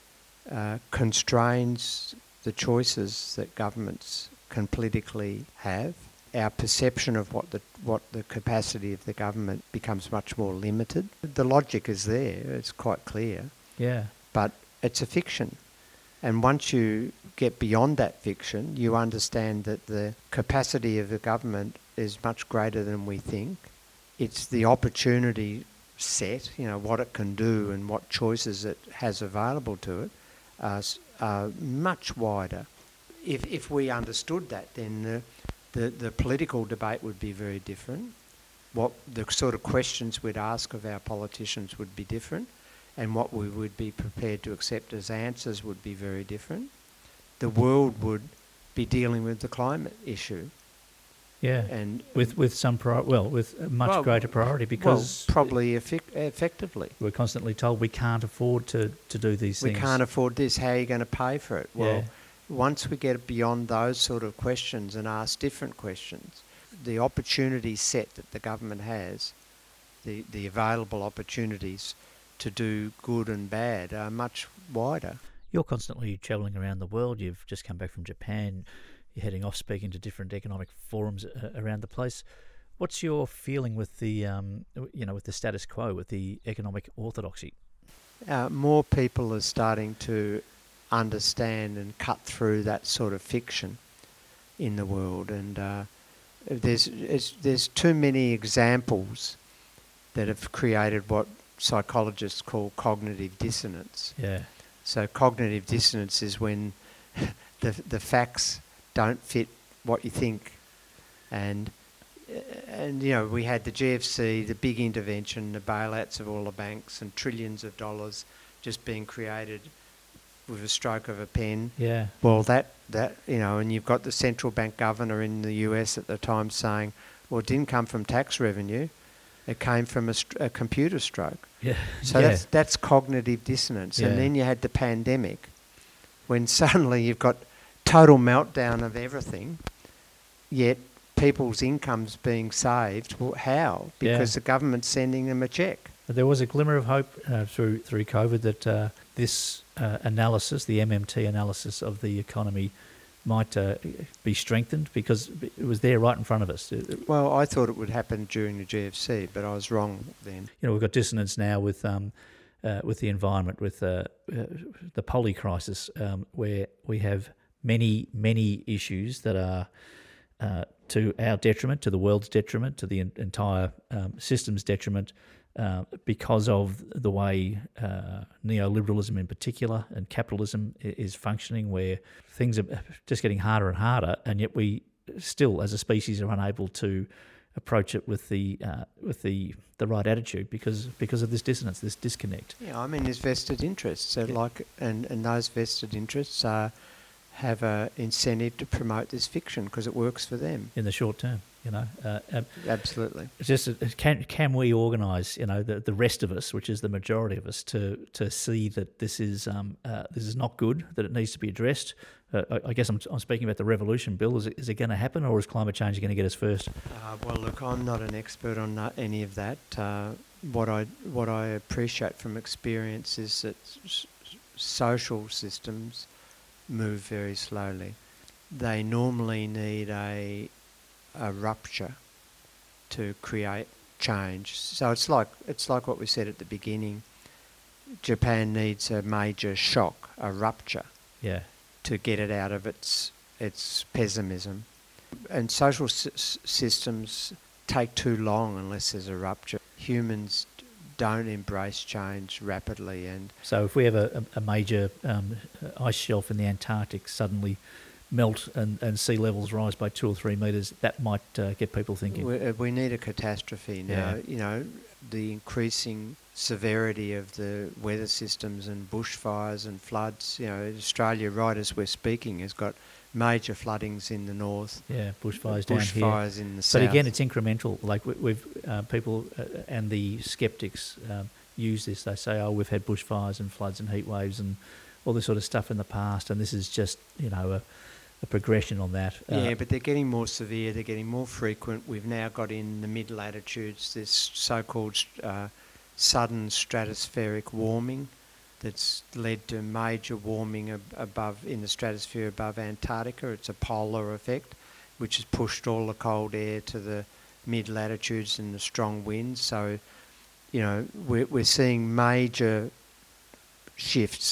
D: constrains the choices that governments can politically have. Our perception of what the capacity of the government becomes much more limited. The logic is there, it's quite clear.
B: Yeah.
D: But it's a fiction. And once you get beyond that fiction, you understand that the capacity of the government is much greater than we think. It's the opportunity set, what it can do and what choices it has available to it are much wider. If we understood that, then the political debate would be very different. What the sort of questions we'd ask of our politicians would be different, and what we would be prepared to accept as answers would be very different. The world would be dealing with the climate issue.
B: Yeah, and with some with a much greater priority because
D: probably effectively.
B: We're constantly told we can't afford to do these things.
D: We can't afford this. How are you going to pay for it? Well, once we get beyond those sort of questions and ask different questions, the opportunity set that the government has, the available opportunities to do good and bad are much wider.
B: You're constantly travelling around the world. You've just come back from Japan. You're heading off speaking to different economic forums around the place. What's your feeling with the, with the status quo, with the economic orthodoxy?
D: More people are starting to understand and cut through that sort of fiction in the world, and there's too many examples that have created what psychologists call cognitive dissonance.
B: Yeah.
D: So cognitive dissonance is when the facts don't fit what you think, and we had the GFC, the big intervention, the bailouts of all the banks, and trillions of dollars just being created with a stroke of a pen.
B: Yeah.
D: Well, that and you've got the central bank governor in the US at the time saying, well, it didn't come from tax revenue, it came from a computer stroke.
B: Yeah.
D: So that's cognitive dissonance. Yeah. And then you had the pandemic, when suddenly you've got total meltdown of everything, yet people's incomes being saved. Well, how? Because the government's sending them a cheque.
B: There was a glimmer of hope through COVID that this analysis, the MMT analysis of the economy, might be strengthened because it was there right in front of us.
D: Well, I thought it would happen during the GFC, but I was wrong then.
B: We've got dissonance now with the environment, with the poly crisis, where we have many, many issues that are to our detriment, to the world's detriment, to the entire system's detriment, because of the way neoliberalism in particular and capitalism is functioning, where things are just getting harder and harder, and yet we still, as a species, are unable to approach it with the right attitude because of this dissonance, this disconnect.
D: Yeah, I mean, there's vested interests, so and those vested interests have an incentive to promote this fiction because it works for them
B: in the short term.
D: Absolutely.
B: It's just can we organise the rest of us, which is the majority of us, to see that this is not good, that it needs to be addressed. I guess I'm speaking about the revolution, Bill. Is it going to happen, or is climate change going to get us first?
D: Well, look, I'm not an expert on any of that. What I appreciate from experience is that social systems move very slowly. They normally need a rupture to create change. So it's like what we said at the beginning. Japan needs a major shock, a rupture, to get it out of its pessimism. And social systems take too long unless there's a rupture. Humans don't embrace change rapidly, and
B: so if we have a major ice shelf in the Antarctic suddenly melt and sea levels rise by 2 or 3 metres, that might get people thinking.
D: We need a catastrophe now. You know, the increasing severity of the weather systems and bushfires and floods. You know, Australia, right as we're speaking, has got major floodings in the north.
B: Yeah, bushfires down here.
D: Bushfires in the south.
B: But again, it's incremental. Like we've people and the sceptics use this. They say, "Oh, we've had bushfires and floods and heat waves and all this sort of stuff in the past, and this is just a progression on that."
D: Yeah, but they're getting more severe. They're getting more frequent. We've now got in the mid latitudes this so-called sudden stratospheric warming that's led to major warming above in the stratosphere above Antarctica. It's a polar effect, which has pushed all the cold air to the mid latitudes and the strong winds. So, you know, we're seeing major shifts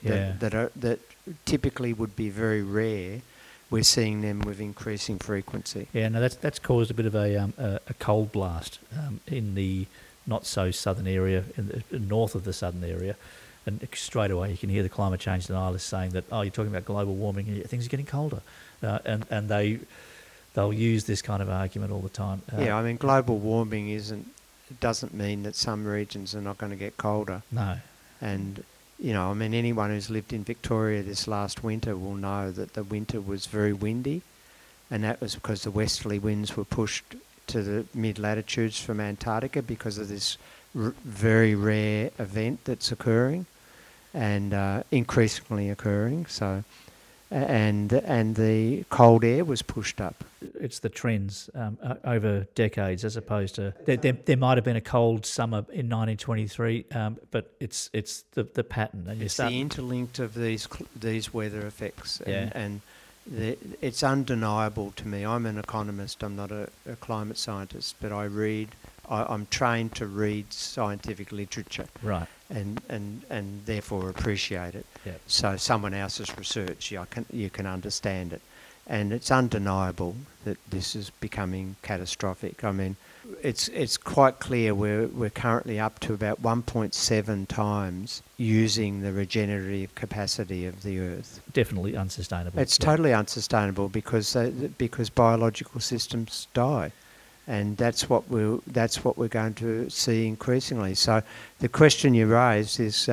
D: that typically would be very rare. We're seeing them with increasing frequency.
B: Yeah, no, that's caused a bit of a cold blast in the not so southern area, in the north of the southern area. And straight away you can hear the climate change denialists saying that, oh, you're talking about global warming and things are getting colder. And they'll use this kind of argument all the time.
D: I mean, global warming doesn't mean that some regions are not going to get colder.
B: No.
D: And, you know, I mean, anyone who's lived in Victoria this last winter will know that the winter was very windy, and that was because the westerly winds were pushed to the mid-latitudes from Antarctica because of this very rare event that's occurring and increasingly occurring. So, and the cold air was pushed up.
B: It's the trends over decades, as opposed to there might have been a cold summer in 1923, but it's the pattern. And
D: it's the interlinked of these weather effects, and it's undeniable to me. I'm an economist. I'm not a climate scientist, but I'm trained to read scientific literature,
B: right,
D: and therefore appreciate it.
B: Yep.
D: So someone else's research, you can understand it, and it's undeniable that this is becoming catastrophic. I mean, it's quite clear we're currently up to about 1.7 times using the regenerative capacity of the Earth.
B: Definitely unsustainable.
D: It's totally unsustainable because biological systems die. And that's what we're going to see increasingly. So the question you raised is,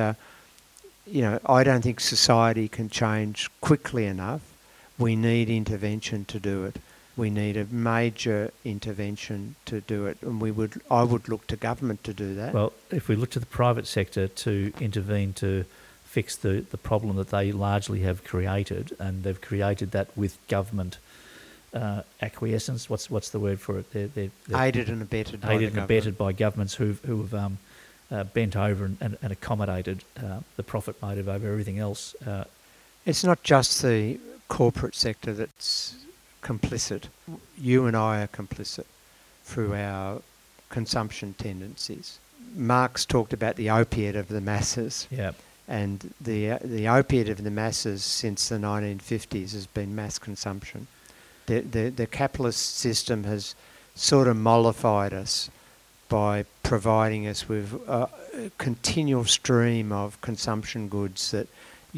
D: I don't think society can change quickly enough. We need intervention to do it. We need a major intervention to do it, and I would look to government to do that.
B: Well, if we look to the private sector to intervene to fix the problem that they largely have created, and they've created that with government acquiescence. What's the word for it? They're
D: aided and abetted.
B: By governments who have bent over and accommodated the profit motive over everything else.
D: It's not just the corporate sector that's complicit. You and I are complicit through our consumption tendencies. Marx talked about the opiate of the masses.
B: Yeah.
D: And the opiate of the masses since the 1950s has been mass consumption. The capitalist system has sort of mollified us by providing us with a continual stream of consumption goods that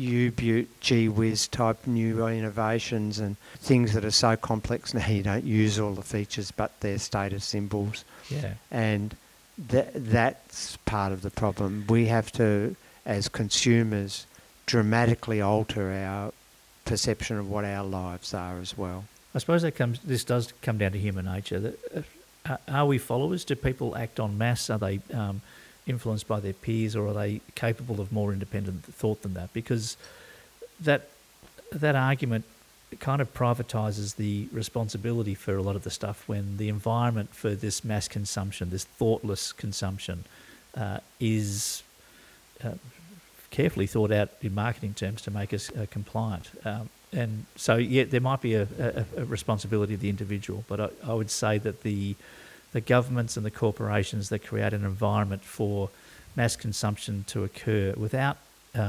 D: gee whiz type new innovations and things that are so complex now you don't use all the features but they're status symbols.
B: Yeah.
D: And that's part of the problem. We have to, as consumers, dramatically alter our perception of what our lives are as well.
B: I suppose this does come down to human nature. Are we followers? Do people act en masse? Are they influenced by their peers, or are they capable of more independent thought than that? Because that argument kind of privatises the responsibility for a lot of the stuff when the environment for this mass consumption, this thoughtless consumption, is carefully thought out in marketing terms to make us compliant. And so, yeah, there might be a responsibility of the individual, but I would say that the governments and the corporations that create an environment for mass consumption to occur without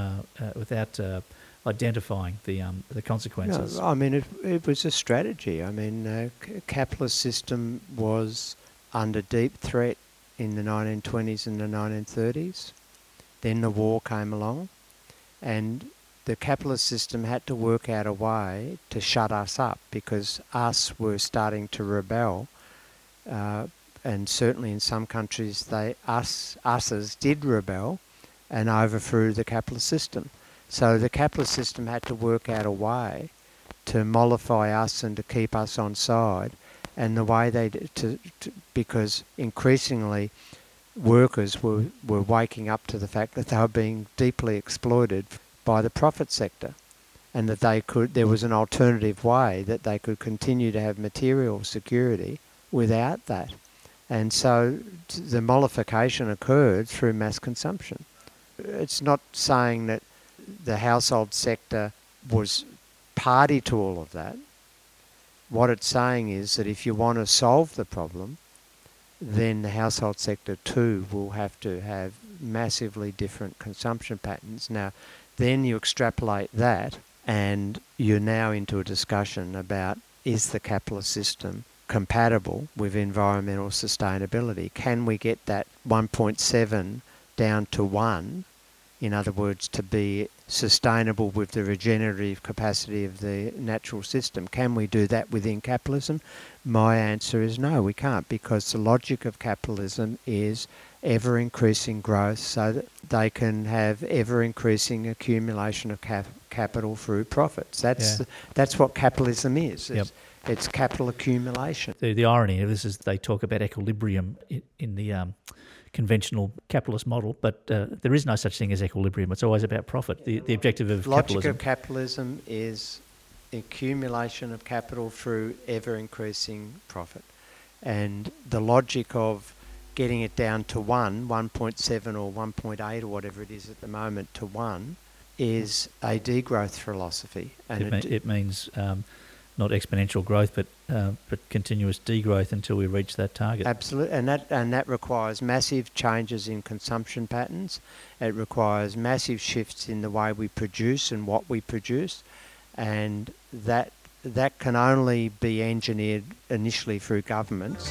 B: identifying the consequences.
D: No, I mean, it was a strategy. I mean, capitalist system was under deep threat in the 1920s and the 1930s. Then the war came along, and the capitalist system had to work out a way to shut us up because us were starting to rebel. And certainly in some countries, users did rebel and overthrew the capitalist system. So the capitalist system had to work out a way to mollify us and to keep us on side. And the way they because increasingly workers were waking up to the fact that they were being deeply exploited by the profit sector, and that there was an alternative way that they could continue to have material security without that. And so the mollification occurred through mass consumption. It's not saying that the household sector was party to all of that. What it's saying is that if you want to solve the problem, then the household sector too will have to have massively different consumption patterns. Now, then you extrapolate that and you're now into a discussion about, is the capitalist system compatible with environmental sustainability? Can we get that 1.7 down to 1? In other words, to be sustainable with the regenerative capacity of the natural system. Can we do that within capitalism? My answer is no, we can't, because the logic of capitalism is ever-increasing growth so that they can have ever-increasing accumulation of capital through profits. That's what capitalism is. It's capital accumulation.
B: The irony of this is they talk about equilibrium in the conventional capitalist model, but there is no such thing as equilibrium. It's always about profit. The objective of
D: logic
B: capitalism.
D: Of capitalism is accumulation of capital through ever-increasing profit. And the logic of getting it down to 1.7 or 1.8 or whatever it is at the moment to 1 is a degrowth philosophy. And
B: it means not exponential growth, but continuous degrowth until we reach that target.
D: Absolutely, and that requires massive changes in consumption patterns. It requires massive shifts in the way we produce and what we produce, and that can only be engineered initially through governments.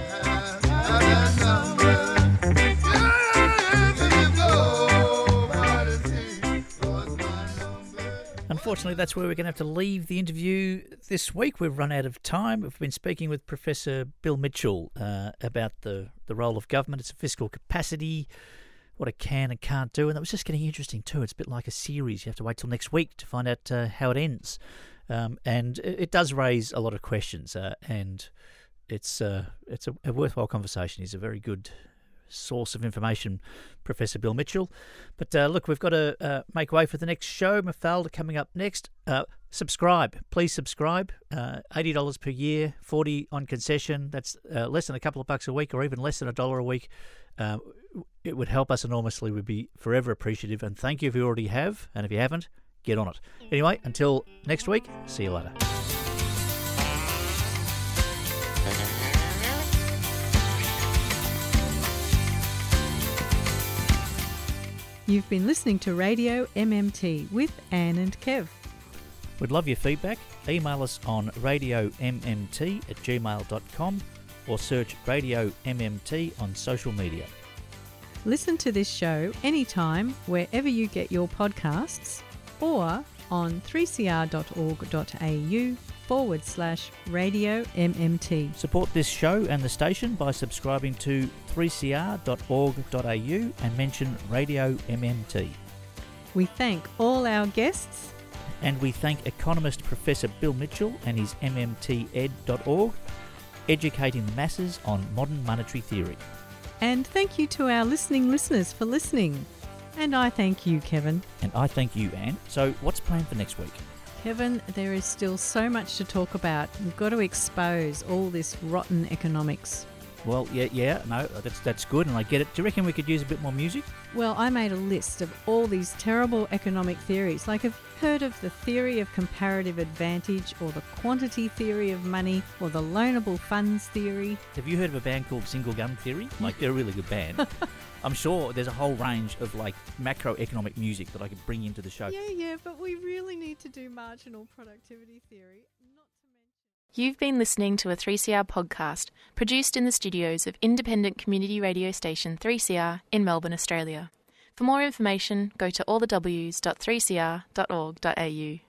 B: Unfortunately, that's where we're going to have to leave the interview this week. We've run out of time. We've been speaking with Professor Bill Mitchell about the role of government, its fiscal capacity, what it can and can't do. And that was just getting interesting too. It's a bit like a series. You have to wait till next week to find out how it ends. And it does raise a lot of questions. And it's a worthwhile conversation. He's a very good source of information, Professor Bill Mitchell. But look, we've got to make way for the next show. Mafalda coming up next. Subscribe. Please subscribe. $80 per year, $40 on concession. That's less than a couple of bucks a week, or even less than $1 a week. It would help us enormously. We'd be forever appreciative. And thank you if you already have. And if you haven't, get on it. Anyway, until next week, see you later.
C: You've been listening to Radio MMT with Anne and Kev.
B: We'd love your feedback. Email us on radiommt@gmail.com or search Radio MMT on social media.
C: Listen to this show anytime wherever you get your podcasts or on 3cr.org.au/Radio MMT.
B: Support this show and the station by subscribing to 3cr.org.au and mention Radio MMT.
C: We thank all our guests.
B: And we thank economist Professor Bill Mitchell and his mmted.org, educating the masses on modern monetary theory.
C: And thank you to our listeners for listening. And I thank you, Kevin.
B: And I thank you, Anne. So what's planned for next week?
C: Kevin, there is still so much to talk about. We've got to expose all this rotten economics.
B: Well, no, that's good, and I get it. Do you reckon we could use a bit more music?
C: Well, I made a list of all these terrible economic theories. Like, I've heard of the theory of comparative advantage, or the quantity theory of money, or the loanable funds theory.
B: Have you heard of a band called Single Gum Theory? Like, they're a really good band. I'm sure there's a whole range of, like, macroeconomic music that I could bring into the show.
C: Yeah, but we really need to do marginal productivity theory.
A: You've been listening to a 3CR podcast produced in the studios of independent community radio station 3CR in Melbourne, Australia. For more information, go to allthews.3cr.org.au.